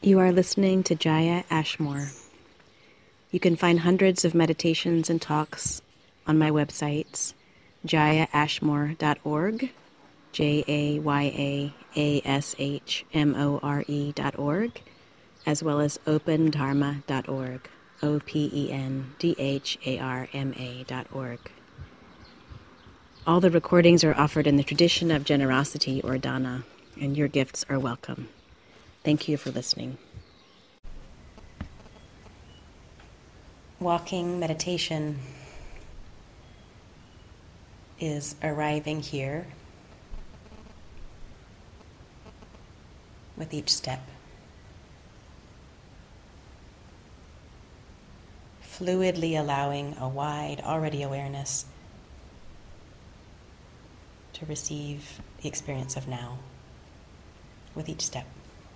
You are listening to Jaya Ashmore. You can find hundreds of meditations and talks on my websites, jayaashmore.org, JAYAASHMORE.org, as well as opendharma.org, OPENDHARMA.org. All the recordings are offered in the tradition of generosity or dana, and your gifts are welcome. Thank you for listening. Walking meditation is arriving here with each step. Fluidly allowing a wide already awareness to receive the experience of now with each step.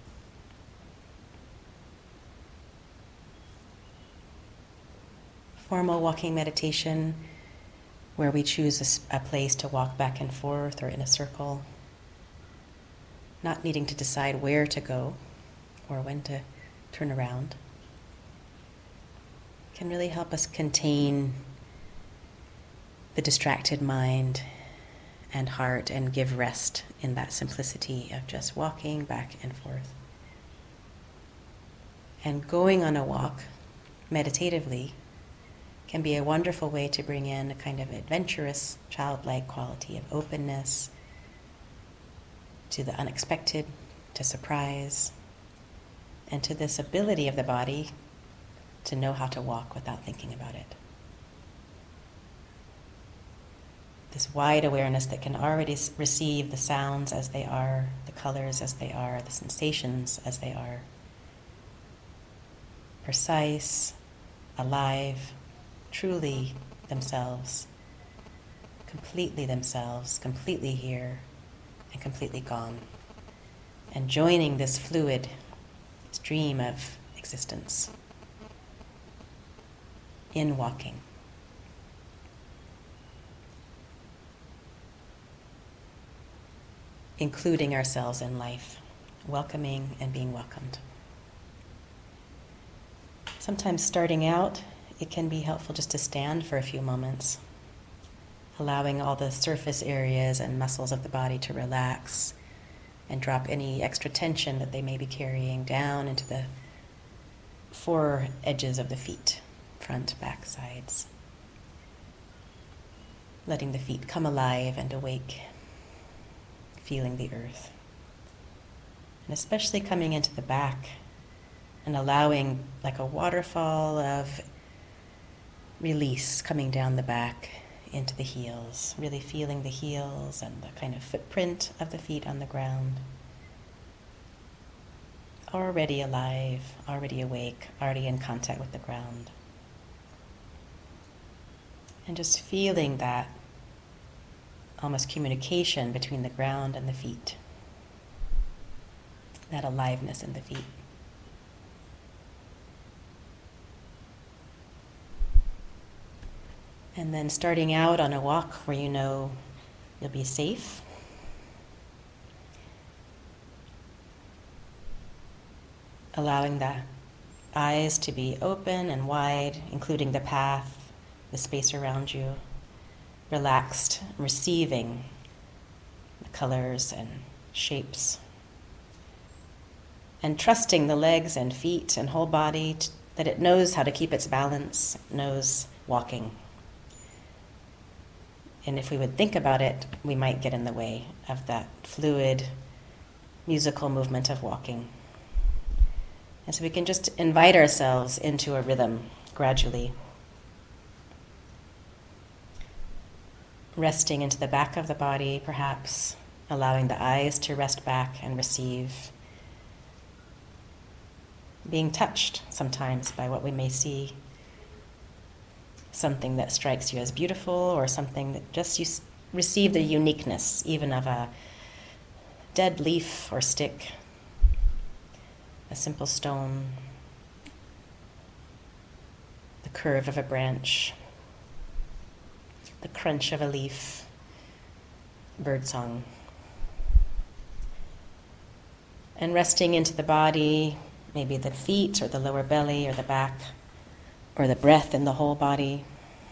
Formal walking meditation, where we choose a place to walk back and forth or in a circle, not needing to decide where to go or when to turn around, can really help us contain the distracted mind and heart and give rest in that simplicity of just walking back and forth. And going on a walk meditatively can be a wonderful way to bring in a kind of adventurous, childlike quality of openness to the unexpected, to surprise, and to this ability of the body to know how to walk without thinking about it. This wide awareness that can already receive the sounds as they are, the colors as they are, the sensations as they are. Precise, alive, truly themselves, completely here and completely gone, and joining this fluid stream of existence in walking. Including ourselves in life, welcoming and being welcomed. Sometimes starting out, it can be helpful just to stand for a few moments, allowing all the surface areas and muscles of the body to relax and drop any extra tension that they may be carrying down into the four edges of the feet, front, back, sides. Letting the feet come alive and awake, feeling the earth. And especially coming into the back and allowing like a waterfall of release coming down the back into the heels, really feeling the heels and the kind of footprint of the feet on the ground. Already alive, already awake, already in contact with the ground. And just feeling that almost communication between the ground and the feet, that aliveness in the feet. And then starting out on a walk where you know you'll be safe. Allowing the eyes to be open and wide, including the path, the space around you. Relaxed, receiving the colors and shapes. And trusting the legs and feet and whole body that it knows how to keep its balance, knows walking. And if we would think about it, we might get in the way of that fluid, musical movement of walking. And so we can just invite ourselves into a rhythm gradually. Resting into the back of the body, perhaps, allowing the eyes to rest back and receive. Being touched sometimes by what we may see. Something that strikes you as beautiful, or something that just you receive the uniqueness, even of a dead leaf or stick, a simple stone, the curve of a branch, the crunch of a leaf, birdsong. And resting into the body, maybe the feet or the lower belly or the back, or the breath in the whole body.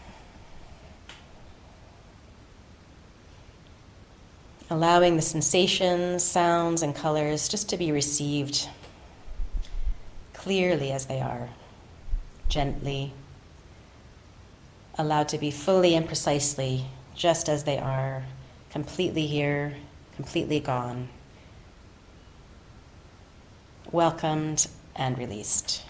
Allowing the sensations, sounds, and colors just to be received clearly as they are, gently, allowed to be fully and precisely just as they are, completely here, completely gone, welcomed and released.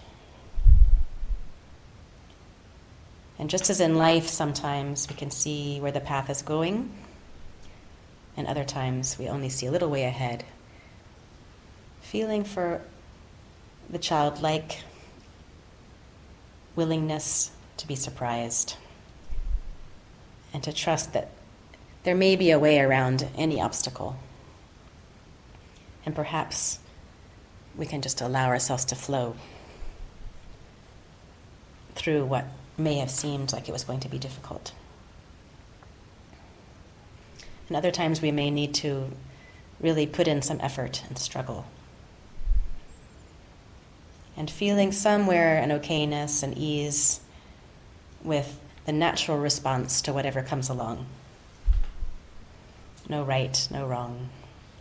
And just as in life, sometimes we can see where the path is going, and other times we only see a little way ahead. Feeling for the childlike willingness to be surprised and to trust that there may be a way around any obstacle. And perhaps we can just allow ourselves to flow through what may have seemed like it was going to be difficult. And other times we may need to really put in some effort and struggle. And feeling somewhere an okayness and ease with the natural response to whatever comes along. No right, no wrong.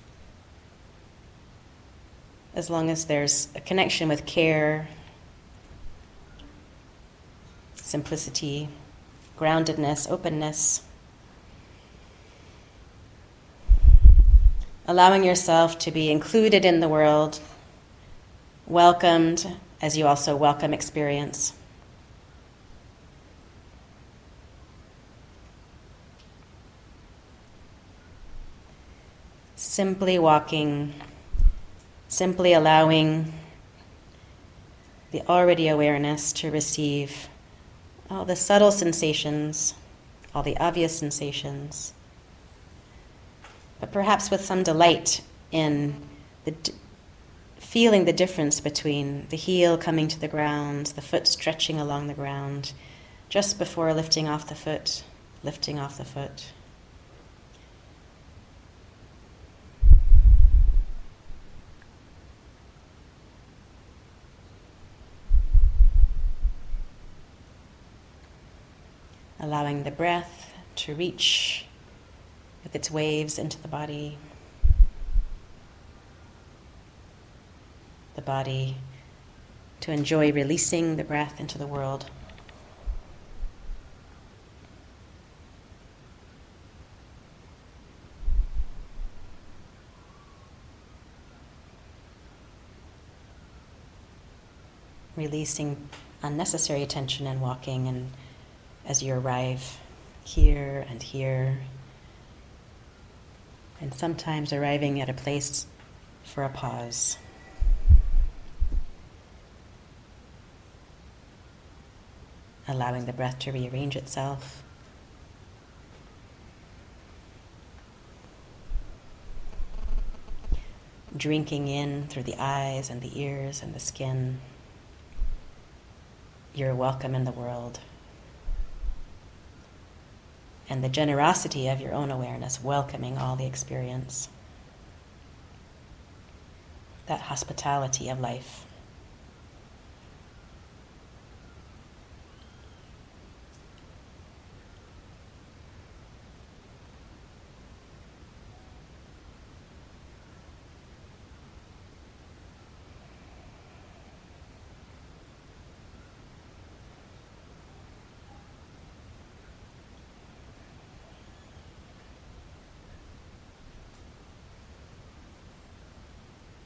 As long as there's a connection with care, simplicity, groundedness, openness. Allowing yourself to be included in the world, welcomed as you also welcome experience. Simply walking, simply allowing the already awareness to receive all the subtle sensations, all the obvious sensations, but perhaps with some delight in feeling the difference between the heel coming to the ground, the foot stretching along the ground, just before lifting off the foot, lifting off the foot. Allowing the breath to reach with its waves into the body to enjoy releasing the breath into the world. Releasing unnecessary tension in walking, and as you arrive here and here, and sometimes arriving at a place for a pause. Allowing the breath to rearrange itself. Drinking in through the eyes and the ears and the skin. You're welcome in the world. And the generosity of your own awareness, welcoming all the experience. That hospitality of life.